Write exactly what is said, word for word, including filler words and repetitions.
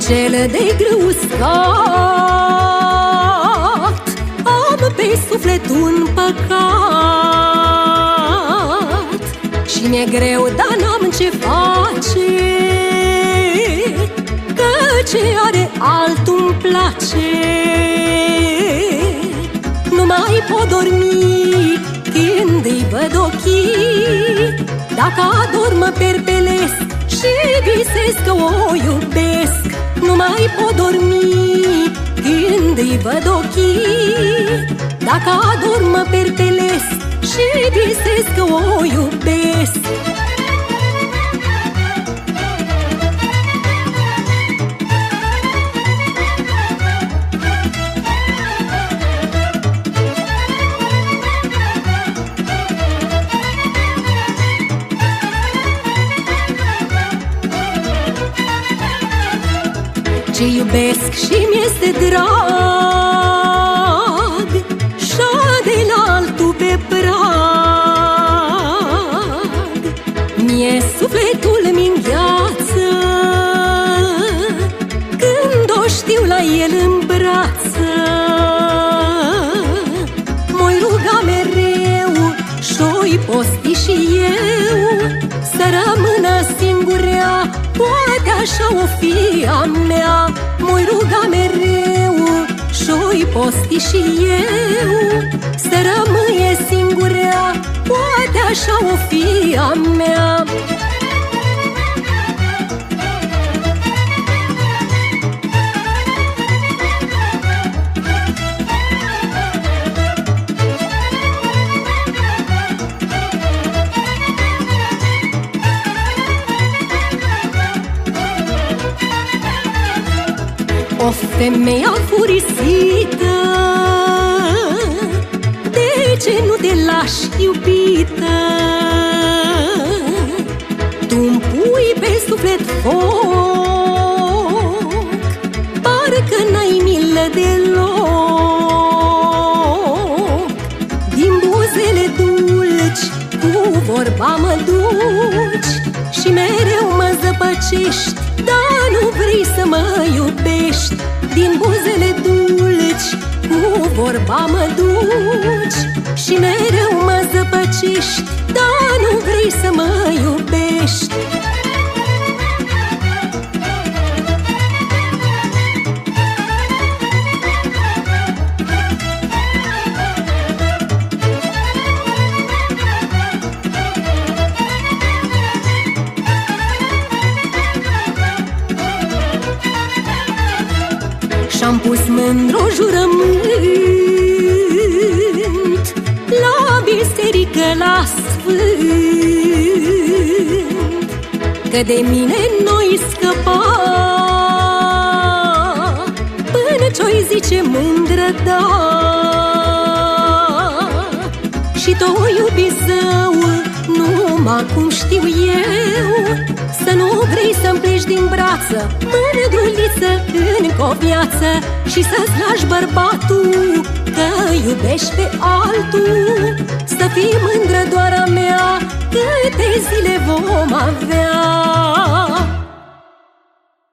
cel de greu uscat, am pe suflet un păcat. Și mi-e greu, dar n-am ce face, că ce are altul-mi place. Nu mai pot dormi când îi văd ochii, dacă adorm mă perpelesc și visez că o iubesc. Nu mai pot dormi când îi văd ochii, dacă adorm mă perpelesc și visez că o iubesc. Ce iubesc și mi-este drag, și-a de la altul pe prag. Mie sufletul mi îngheață când o știu la el în brață. M-oi ruga mereu și-o-i posti și eu să rămână singurea, poate așa o fi a mea. M-oi ruga mereu și-o-i posti și eu să rămâie singurea, poate așa o fi a mea. O femeie afurisită, de ce nu te lași, iubită? Tu-mi pui pe suflet foc, parcă n-ai milă deloc. Din buzele dulci cu vorba mă duci și mereu mă zăpăcești, dar nu vrei să mă iubești. Din buzele dulci cu vorba mă duci și mereu mă zăpăcești, dar nu vrei să mă iubești. Și-am pus mândru jurământ la biserică, la sfânt, că de mine nu-i scăpa până ce-o-i zice mândră da. Și tu, iubi zău, numai cum știu eu, să nu vrei să-mi pleci din brață, mândruliță, încă o viață, și să-ți lași bărbatul, că iubești pe altul. Să fii mândră doar a mea, câte zile vom avea.